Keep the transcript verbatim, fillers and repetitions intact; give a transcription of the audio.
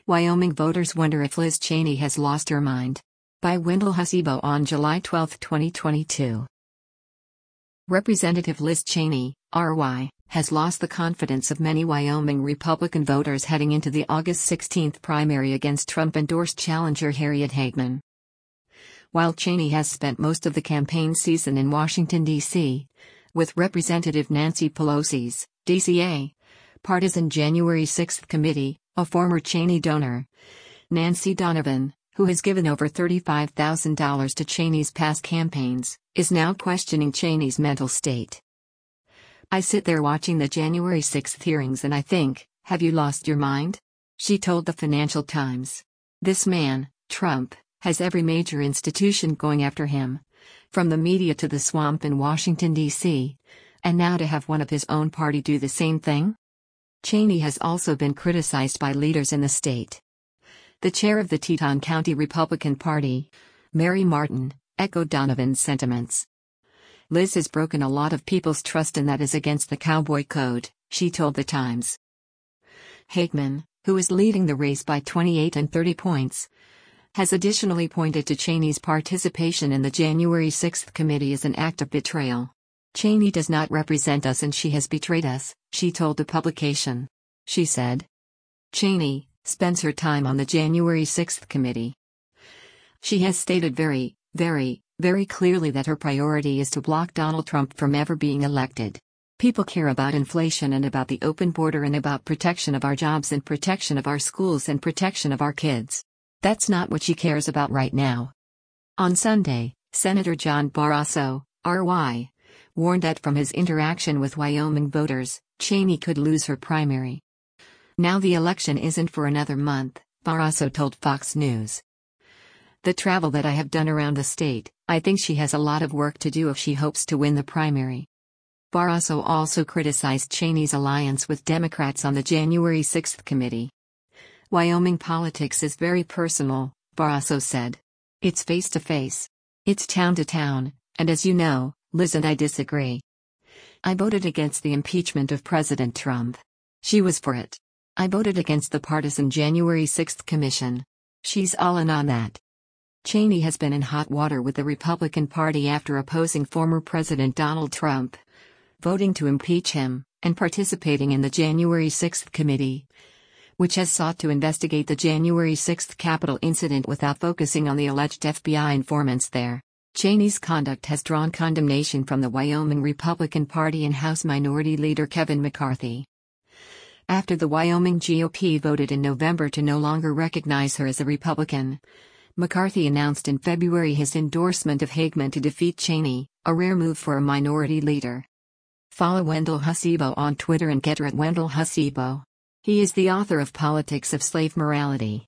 Wyoming voters wonder if Liz Cheney has lost her mind. By Wendell Hussebo on July twelfth, twenty twenty-two. Representative Liz Cheney, R Y, has lost the confidence of many Wyoming Republican voters heading into the August sixteenth primary against Trump-endorsed challenger Harriet Hageman. While Cheney has spent most of the campaign season in Washington, D C, with Representative Nancy Pelosi's D C A partisan January sixth committee, a former Cheney donor, Nancy Donovan, who has given over thirty-five thousand dollars to Cheney's past campaigns, is now questioning Cheney's mental state. "I sit there watching the January sixth hearings and I think, have you lost your mind?" she told the Financial Times. "This man, Trump, has every major institution going after him, from the media to the swamp in Washington, D C, and now to have one of his own party do the same thing?" Cheney has also been criticized by leaders in the state. The chair of the Teton County Republican Party, Mary Martin, echoed Donovan's sentiments. "Liz has broken a lot of people's trust and that is against the cowboy code," she told the Times. Hageman, who is leading the race by twenty-eight and thirty points, has additionally pointed to Cheney's participation in the January sixth committee as an act of betrayal. "Cheney does not represent us and she has betrayed us," she told the publication. She said Cheney spends her time on the January sixth committee. She has stated very, very, very clearly that her priority is to block Donald Trump from ever being elected. "People care about inflation and about the open border and about protection of our jobs and protection of our schools and protection of our kids. That's not what she cares about right now." On Sunday, Senator John Barrasso, R Y, warned that from his interaction with Wyoming voters, Cheney could lose her primary. "Now the election isn't for another month," Barrasso told Fox News. "The travel that I have done around the state, I think she has a lot of work to do if she hopes to win the primary." Barrasso also criticized Cheney's alliance with Democrats on the January sixth committee. "Wyoming politics is very personal," Barrasso said. "It's face to face. It's town to town, and as you know, Liz and I disagree. I voted against the impeachment of President Trump. She was for it. I voted against the partisan January sixth commission. She's all in on that." Cheney has been in hot water with the Republican Party after opposing former President Donald Trump, voting to impeach him, and participating in the January sixth committee, which has sought to investigate the January sixth Capitol incident without focusing on the alleged F B I informants there. Cheney's conduct has drawn condemnation from the Wyoming Republican Party and House Minority Leader Kevin McCarthy. After the Wyoming G O P voted in November to no longer recognize her as a Republican, McCarthy announced in February his endorsement of Hageman to defeat Cheney, a rare move for a minority leader. Follow Wendell Hussebo on Twitter and get her at Wendell Hussebo. He is the author of Politics of Slave Morality.